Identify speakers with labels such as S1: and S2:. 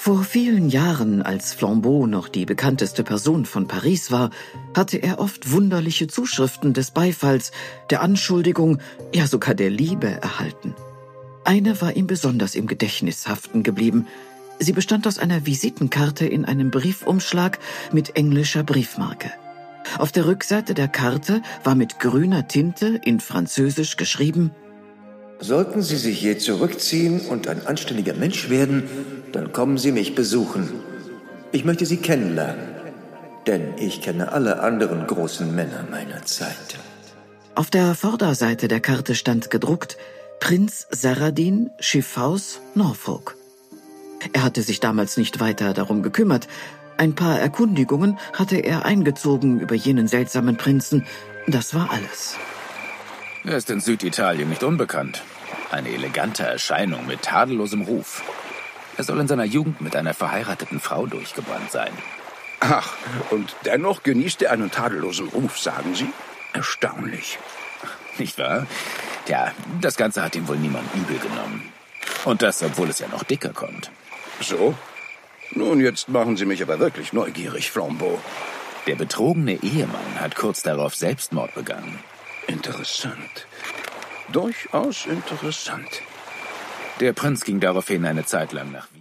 S1: Vor vielen Jahren, als Flambeau noch die bekannteste Person von Paris war, hatte er oft wunderliche Zuschriften des Beifalls, der Anschuldigung, ja sogar der Liebe erhalten. Eine war ihm besonders im Gedächtnis haften geblieben. Sie bestand aus einer Visitenkarte in einem Briefumschlag mit englischer Briefmarke. Auf der Rückseite der Karte war mit grüner Tinte in Französisch geschrieben:
S2: Sollten Sie sich je zurückziehen und ein anständiger Mensch werden, dann kommen Sie mich besuchen. Ich möchte Sie kennenlernen, denn ich kenne alle anderen großen Männer meiner Zeit.
S1: Auf der Vorderseite der Karte stand gedruckt: Prinz Saradin, Schiffhaus, Norfolk. Er hatte sich damals nicht weiter darum gekümmert. Ein paar Erkundigungen hatte er eingezogen über jenen seltsamen Prinzen. Das war alles.
S3: Er ist in Süditalien nicht unbekannt. Eine elegante Erscheinung mit tadellosem Ruf. Er soll in seiner Jugend mit einer verheirateten Frau durchgebrannt sein.
S4: Ach, und dennoch genießt er einen tadellosen Ruf, sagen Sie? Erstaunlich.
S3: Nicht wahr? Tja, das Ganze hat ihm wohl niemand übel genommen. Und das, obwohl es ja noch dicker kommt.
S4: So? Nun, jetzt machen Sie mich aber wirklich neugierig, Flambeau.
S3: Der betrogene Ehemann hat kurz darauf Selbstmord begangen.
S4: Interessant. Durchaus interessant.
S3: Der Prinz ging daraufhin eine Zeit lang nach